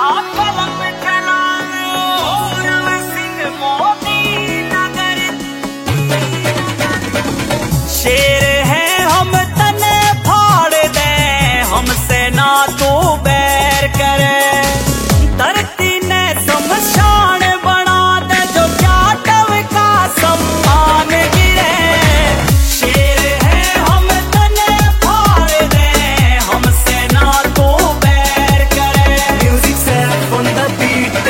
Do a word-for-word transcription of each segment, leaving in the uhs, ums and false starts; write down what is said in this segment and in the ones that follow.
कलम चलावे गौरव सिंह मोदी नगर। शेर है हम तने फाड़ दे, हमसे ना तू बैर करे। धरती ने शमशान बना दे, जो जाटव का सम्मान गिरे। शेर है हम तने फाड़ दे, हमसे ना तू बैर करे। म्यूजिक से on the beat।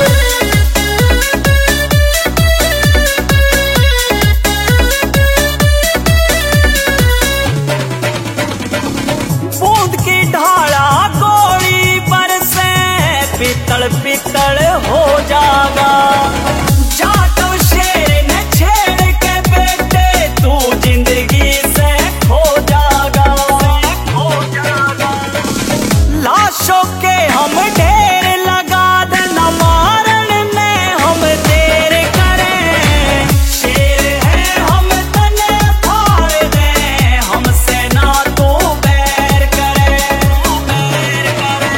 बूंद की ढाला गोली बरसे, पितल पितल हो जागा। जाटव शेर ने छेड़ के बेटे, तू जिंदगी से खो जागा। लाशों के हम ढेर लगा दे, न मारन में हम देर करें। शेर है हम तने फाड़ दे, हमसे ना तू बैर करे। बैर करे।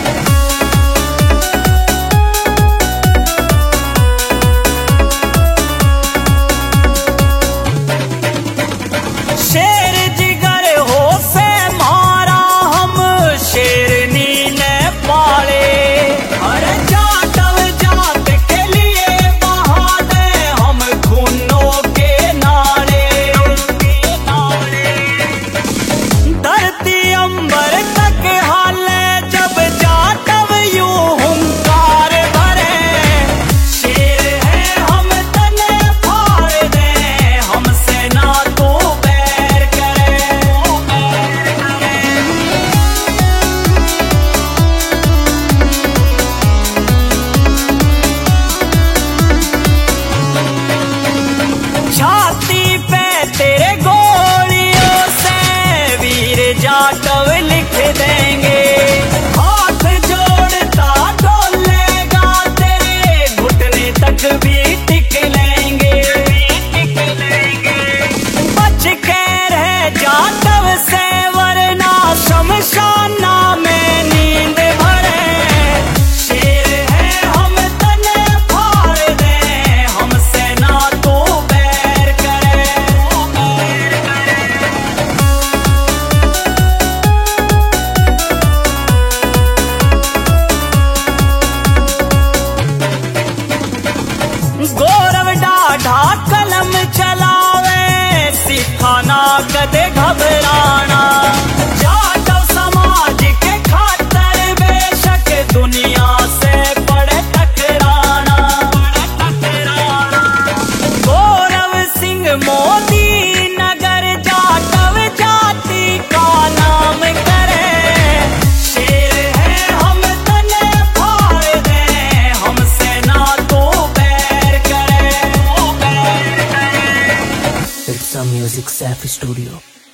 शेर जिगर हो से मारा हम, शेरनी ने पाले। अरे जाटव जात के लिए बहा दे, हम खूनों के नाले। धरती अंबर तक हाले, जब जाटव यूं हुंकार भरे। शेर है हम तने फाड़ दे, हमसे ना तू बैर करे। छाती पे तेरे गोलियों से वीर जाटव लिख देंगे। हाथ जोड़ता डोलेगा, तेरे घुटने तक भी टिक लेंगे। बच के रह जाटव से, वरना शमशाना में नींद भरे। शेर है हम तने फाड़ दे, हमसे ना तू बैर करे। गौरव डाढ़ा कलम चलावे, सिखाना कदे घबराना। जाटव समाज के खातर बेशक दुनिया से पड़े टकराना। गौरव सिंह मोदी नगर जाटव जाति का नाम करे। शेर है हम तने फाड़ दे, हमसे ना तू बैर करे। बैर करे। It's a Music Safi Studio.